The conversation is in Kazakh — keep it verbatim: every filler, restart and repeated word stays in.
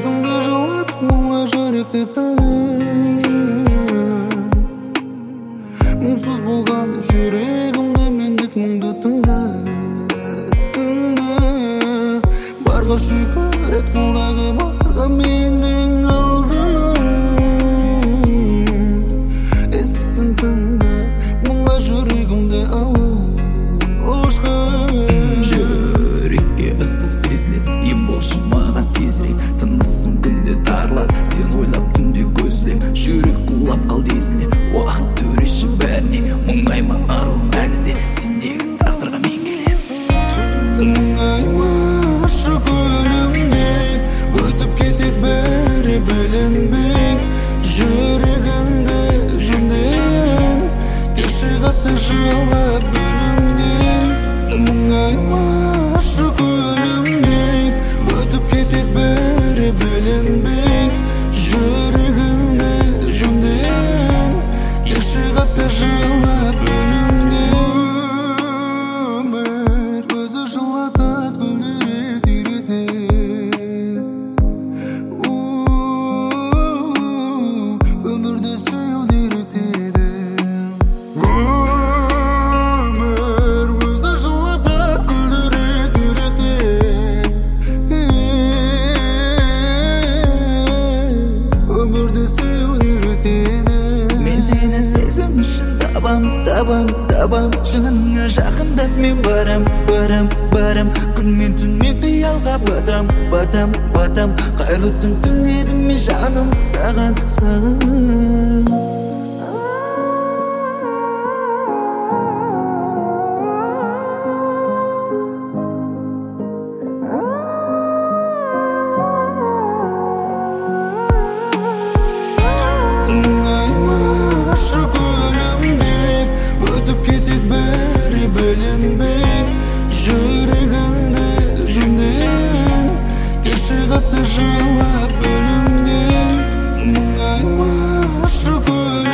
Есімді жылатып мұңла жүректі тыңда. Мұңсыз болғанда жүрегімді мендік мұңды тыңда. Тыңда барға шүкірет қолдағы барға менің алдыным. Естісін тыңда мұңла жүрегімді алып жүрекке ыстық сезіледі, ем болшы маған тезірек. Тынысым күнде тарылады, сен ойлап түнде көзілем. Жүрек құлап қалды езіле, уақыт төреші бәріне. Мұңайма аруым әлі де, сендегі тағдырға мен келем. Мұңайма ашық өлімде, өтіп кетеді бәрі білінбей. Жүрегіңді жөнден, кеші қатты жылап бөлінген. Мұңайма ашық өлімде, өтіп кетеді бәрі білінбей. Жүрегіңді жөнден, кеші қатты жылап бөлінген. Өмір өзі жылатады, күлдіреді, үйретеді. Өмірді сүюді үйретеді. Өмір өзі жылатады, күлдіреді, үйретеді. Өмірді сүюді үйретеді. Мен сені сезім үшін табам, табам, табам. Жаныңа жақындап мен барам, барам, барам. Күн мен түнмен қиялға батам, батам, батам. Қайырлы түн тіледім мен жаным саған, саған. Мұңайма ашық өлімде, өтіп кетеді бәрі білінбей. Жүрегіңді жөнден, кеші қатты жылап бөлінген. Мұңайма ашық өлімде,